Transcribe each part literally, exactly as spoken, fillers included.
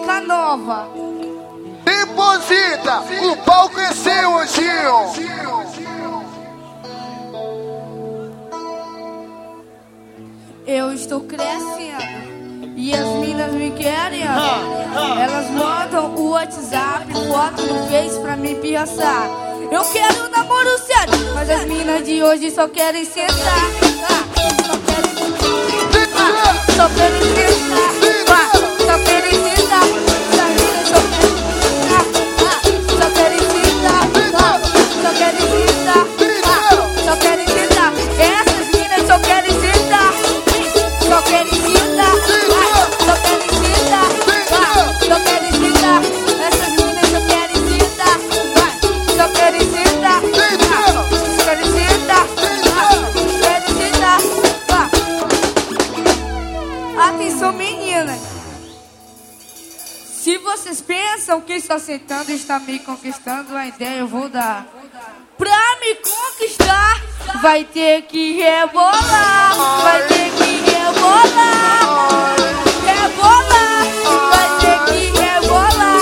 música nova. Deposita, o palco é seu, Gil. Eu estou crescendo e as minas me querem. Elas mandam o WhatsApp, foto no Face pra me pirraçar. Eu quero um namoro sério, mas as minas de hoje só querem sentar. Só querem sentar. Só querem sentar. Só querem sentar. As minas só querem sentar. Só querem sentar. Só querem sentar. Só querem sentar. Essas minas só querem sentar. Só querem sentar. Só querem sentar. Só querem sentar. Essas minas só querem sentar. Só querem sentar. Só querem sentar. Querem sentar. Atenção, meninas. Se vocês pensam que está sentando e está me conquistando, a ideia eu vou dar. Pra me conquistar, vai ter que rebolar. Vai ter que rebolar. Rebolar. Vai ter que rebolar.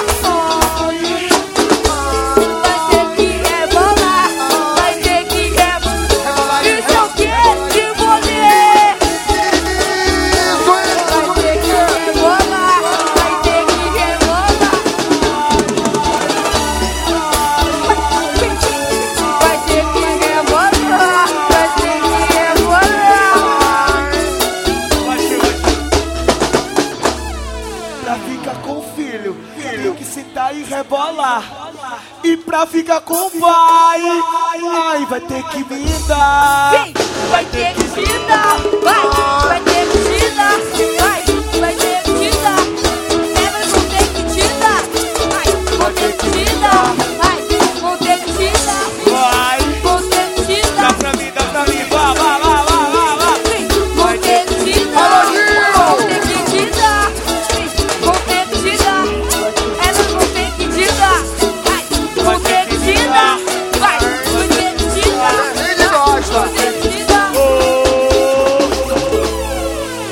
Vai ter que rebolar. Vai ter que rebolar. Isso é o que de mulher. Vai ter que rebolar. Vai ter que rebolar. Vai ter que rebolar. Vai ter que rebolar. Pra ficar com o filho, tem que sentar e rebolar. E pra ficar com o pai, ai, vai ter que me dar. Sim, vai ter que me dar. Vai, vai